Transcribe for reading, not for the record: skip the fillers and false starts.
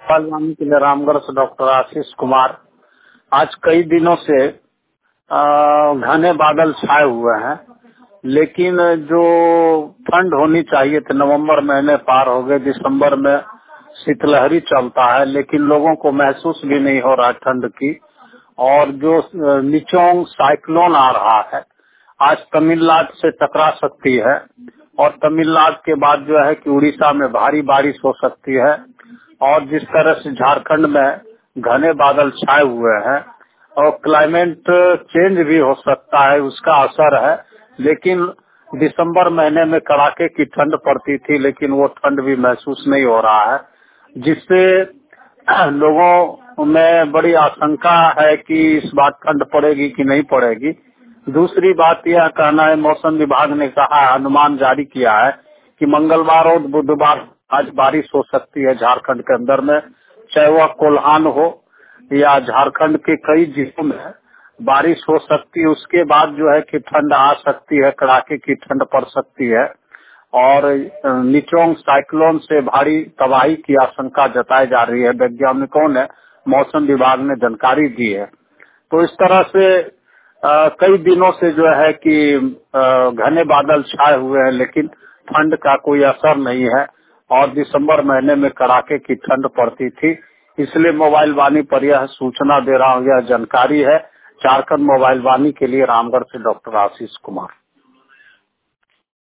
बागवानी के लिए रामगढ़ से डॉक्टर आशीष कुमार। आज कई दिनों से घने बादल छाए हुए हैं, लेकिन जो ठंड होनी चाहिए थी नवंबर महीने पार हो गए, दिसंबर में शीतलहरी चलता है, लेकिन लोगों को महसूस भी नहीं हो रहा है ठंड की। और जो निचोंग साइक्लोन आ रहा है, आज तमिलनाडु से टकरा सकती है और तमिलनाडु के बाद जो है कि उड़ीसा में भारी बारिश हो सकती है। और जिस तरह से झारखंड में घने बादल छाए हुए हैं और क्लाइमेट चेंज भी हो सकता है, उसका असर है। लेकिन दिसंबर महीने में कड़ाके की ठंड पड़ती थी, लेकिन वो ठंड भी महसूस नहीं हो रहा है, जिससे लोगों में बड़ी आशंका है कि इस बार ठंड पड़ेगी कि नहीं पड़ेगी। दूसरी बात यह कहना है, मौसम विभाग ने कहा है, अनुमान जारी किया है कि मंगलवार और बुधवार आज बारिश हो सकती है झारखंड के अंदर में, चाहे वह कोल्हान हो या झारखंड के कई जिलों में बारिश हो सकती है। उसके बाद जो है कि ठंड आ सकती है, कड़ाके की ठंड पड़ सकती है और निचोंग साइक्लोन से भारी तबाही की आशंका जताई जा रही है। वैज्ञानिकों ने, मौसम विभाग ने जानकारी दी है। तो इस तरह से कई दिनों से जो है कि घने बादल छाए हुए हैं, लेकिन ठंड का कोई असर नहीं है और दिसंबर महीने में कड़ाके की ठंड पड़ती थी। इसलिए मोबाइल वाणी पर यह सूचना दे रहा हूँ, यह जानकारी है। झारखंड मोबाइल वाणी के लिए रामगढ़ से डॉक्टर आशीष कुमार।